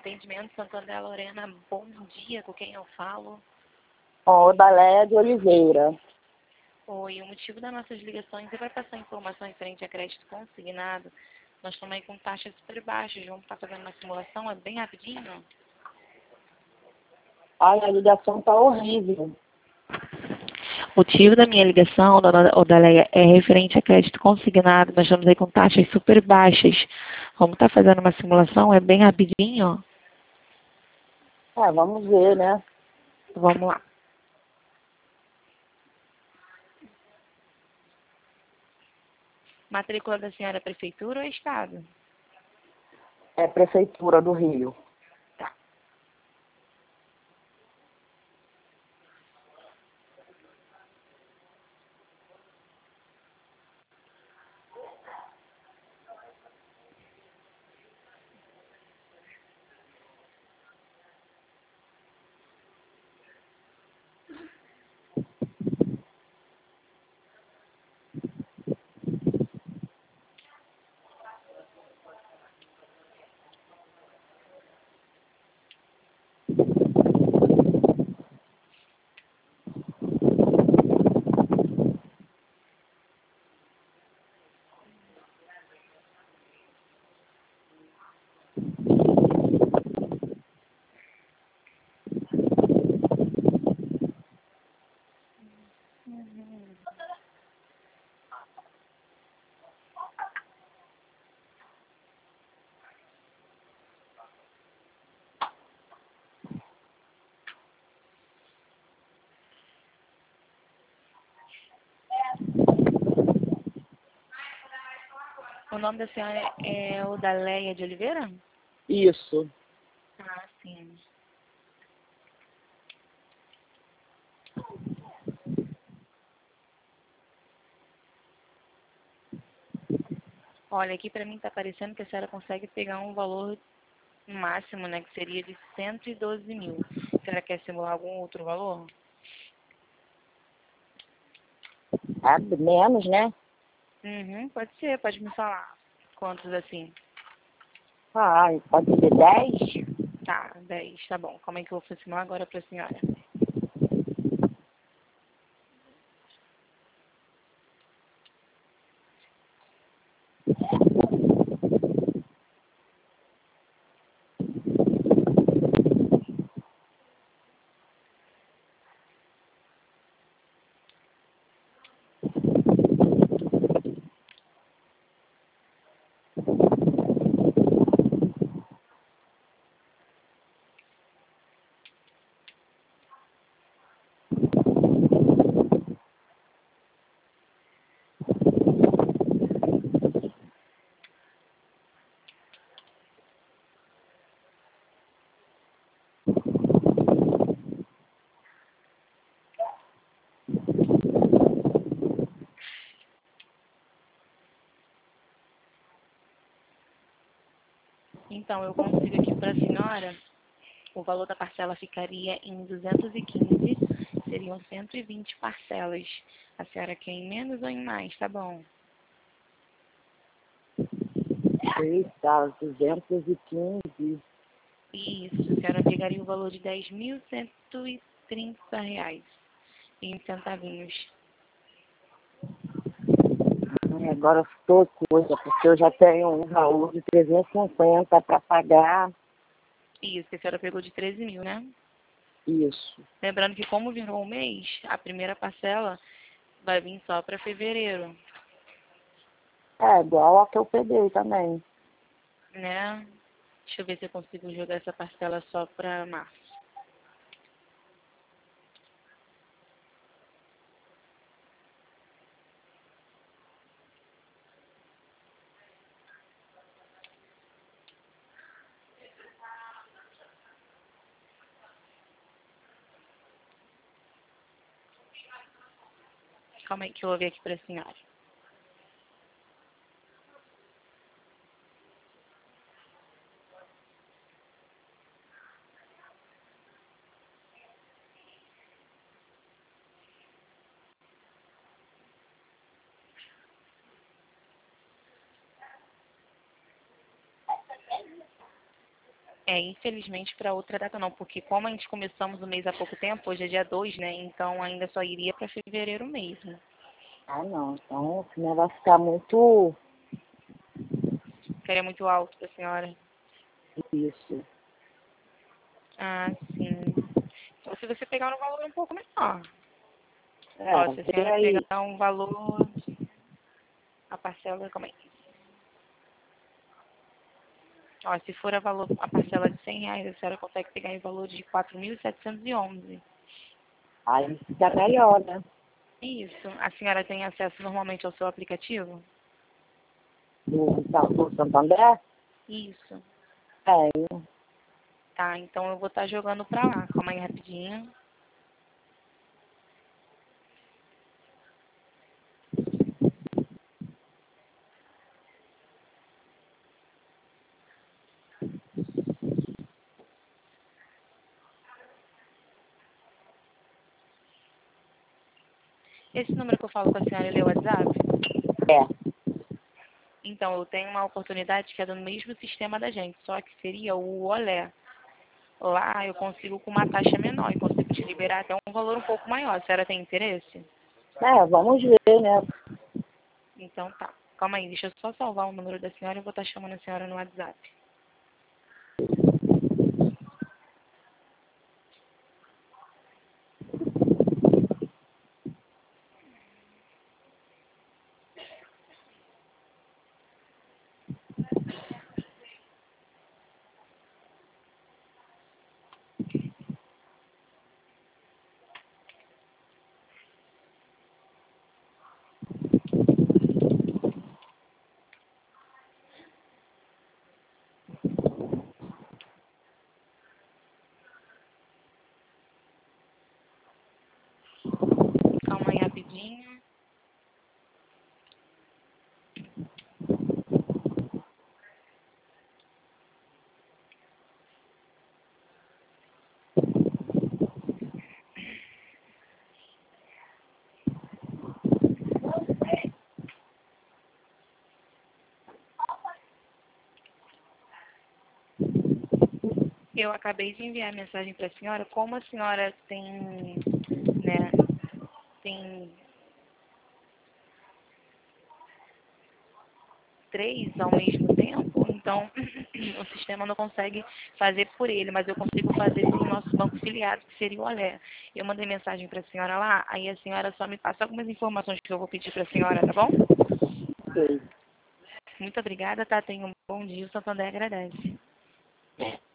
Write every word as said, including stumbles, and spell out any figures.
atendimento Santo André Lorena, bom dia, com quem eu falo? Ó, Odaléia de Oliveira. Oi, o motivo das nossas ligações é para passar informação em frente a crédito consignado. Nós estamos aí com taxas super baixas, vamos estar fazendo uma simulação, é bem rapidinho. Ai, a ligação tá horrível. O motivo da minha ligação, dona Odaléia, é referente a crédito consignado. Nós estamos aí com taxas super baixas. Vamos estar fazendo uma simulação, é bem rapidinho. É, vamos ver, né? Vamos lá. Matrícula da senhora é prefeitura ou estado? É Prefeitura do Rio. Tá. O nome da senhora é Odaléia de Oliveira? Isso. Ah, sim. Olha, aqui pra mim tá parecendo que a senhora consegue pegar um valor máximo, né, que seria de cento e doze mil. A senhora quer simular algum outro valor? É menos, né? Uhum, pode ser, pode me falar. Quantos assim? Ai, pode ser dez? Tá, dez, tá bom. Como é que eu vou simular agora pra senhora? Então, eu consigo aqui pra senhora, o valor da parcela ficaria em duzentos e quinze, seriam cento e vinte parcelas. A senhora quer em menos ou em mais, tá bom? Eita, duzentos e quinze. Isso, a senhora pegaria o valor de dez mil cento e trinta reais em centavinhos. Ai, agora estou coisa, porque eu já tenho um valor de trezentos e cinquenta para pagar. Isso, que a senhora pegou de treze mil, né? Isso. Lembrando que como virou um mês, a primeira parcela vai vir só para fevereiro, É, igual a que eu peguei também. né? Deixa eu ver se eu consigo jogar essa parcela só para março. Calma aí que eu vou ver aqui para a senhora. É, infelizmente para outra data não, porque como a gente começamos o mês há pouco tempo, hoje é dia dois, né? Então ainda só iria para fevereiro mesmo. Ah, não. Então, senão vai ficar muito Ficaria muito alto para a senhora. isso. Ah, sim. Então se você pegar um valor um pouco menor. Ó, É, se a vê senhora aí. pegar um valor, a parcela, como é? Ó, se for a, valor, a parcela de cem reais, a senhora consegue pegar em valor de quatro mil setecentos e onze. Aí fica melhor, né? Isso. A senhora tem acesso normalmente ao seu aplicativo? Do, do Santander? Isso. É. Tá, então eu vou estar jogando pra lá. Calma aí rapidinho. Esse número que eu falo com a senhora, ele é o WhatsApp? É. Então, eu tenho uma oportunidade que é do mesmo sistema da gente, só que seria o Olé. Lá eu consigo com uma taxa menor e consigo te liberar até um valor um pouco maior. A senhora tem interesse? É, vamos ver, né? Então tá. Calma aí, deixa eu só salvar o número da senhora e eu vou estar chamando a senhora no WhatsApp. Calma aí rapidinho. Eu acabei de enviar a mensagem para a senhora. Como a senhora tem, né, tem três ao mesmo tempo, então o sistema não consegue fazer por ele, mas eu consigo fazer pelo nosso banco filiado, que seria o Olé. Eu mandei mensagem para a senhora lá, aí a senhora só me passa algumas informações que eu vou pedir para a senhora, tá bom? Ok. Muito obrigada, tá? Tenha um bom dia, o Santander agradece.